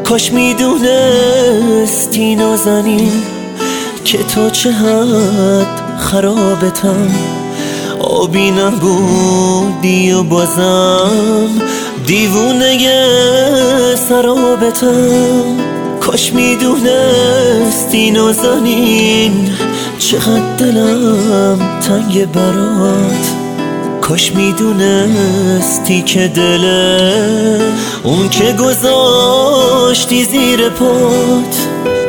کاش میدونستی نازنین که تا چه حد خرابتم، آبی نبودی و بازم دیوونه سرابتم. کاش میدونستی نازنین چقدر دلم تنگ برات، کاش میدونستی که دل اون که گذاشتی زیر پات.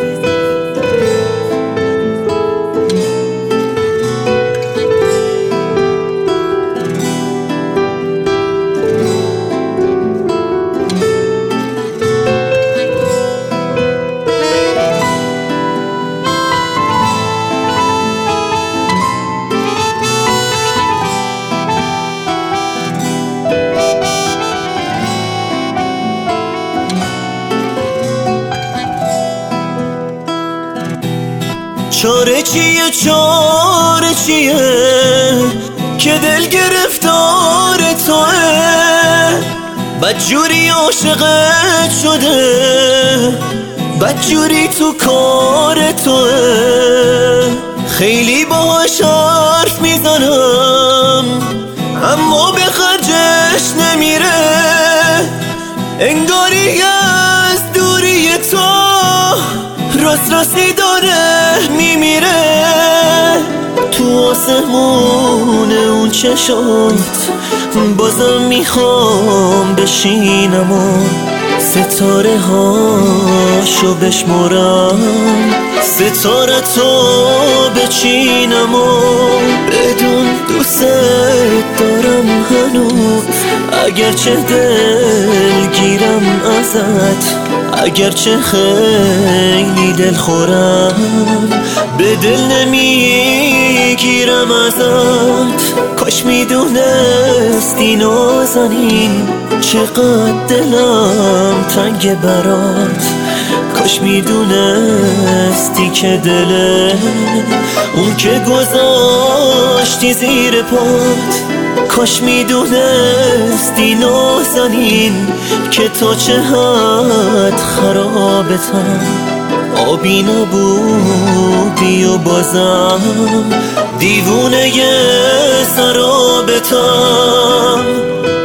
چاره چیه چاره چیه که دل گرفتار توه، بدجوری عاشقت شده، بدجوری تو کار توه. خیلی باهاش حرف میزنم اما به خرجش نمیره، انگاری از دوری تو راست راستی داره میمیره. تو آسمون اون چشات بازم میخوام بشینم و ستاره هاشو بشمرم، ستاره تو بچینم و بدون دوست دارم هنوز، اگرچه دل گیرم ازت، اگرچه خیلی دل خورم به دل نمیگیرم ازت. کاش میدونستی نازنین چقدر دلم تنگ برات، کاش میدونستی که دل اون که گذاشتی زیر پات، کاش میدونستی نازنین که تا چه حد خرابتم، آبی نبودی و بازم دیوونه سرابتم.